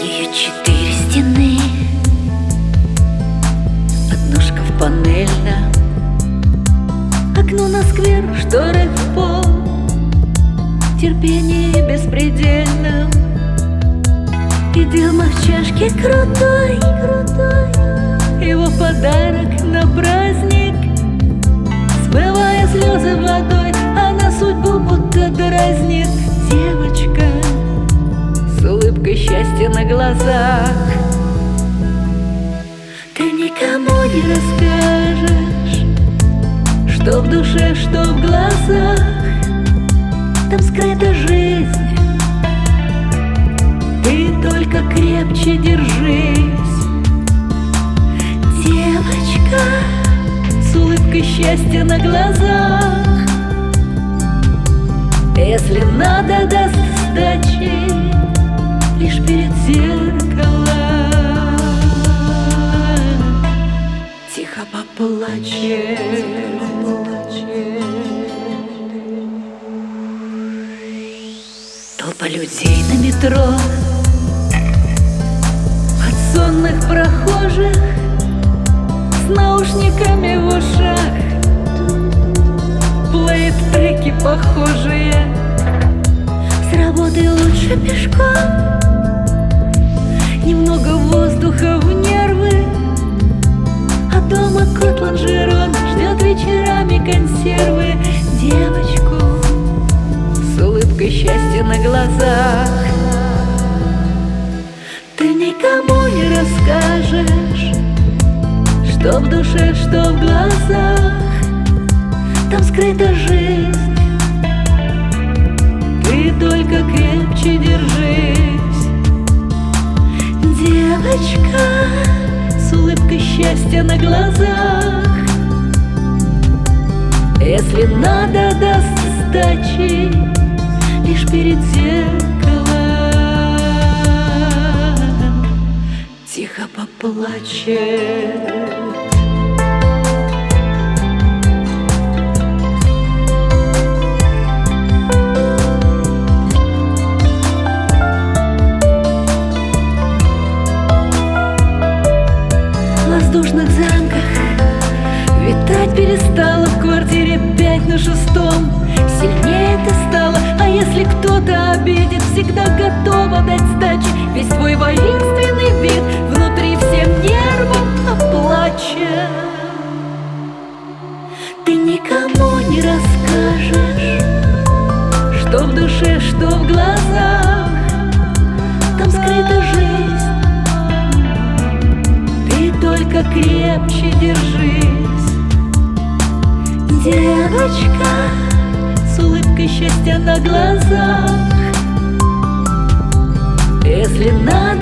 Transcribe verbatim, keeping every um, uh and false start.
Ее четыре стены, однушка в панельном, окно на сквер, шторы в пол, терпение беспредельном. И Дима в чашке крутой, крутой, его подарок на праздник. Смывая слезы водой, она судьбу будто дразнит. Девочка с улыбкой счастья на глазах. Ты никому не расскажешь, что в душе, что в глазах. Там скрыта жизнь, ты только крепче держись. Девочка с улыбкой счастья на глазах. Если надо, даст сдачи лишь перед зеркалом. Тихо поплачет. Толпа людей на метро, от сонных прохожих с наушниками в ушах. Плеит треки похожие, с работы лучше пешком. Немного воздуха в нервы, а дома кот лонжерон ждет вечерами консервы. Девочку с улыбкой счастья на глазах. Ты никому не расскажешь, что в душе, что в глазах. Там скрыта жизнь, ты только крепче держись. Девочка с улыбкой счастья на глазах. Если надо, даст сдачи лишь перед зеркалом. Тихо поплачет. В воздушных замках витать перестала, в квартире пять на шестом. Сильнее ты стала, а если кто-то обидит, всегда готова дать сдачи. Весь твой воинственный вид внутри всем нервом оплачен. Ты никому не расскажешь, что в душе, что в глазах. Там скрыта жизнь, ты только крепче держись. Девочка с улыбкой счастья на глазах. Если надо,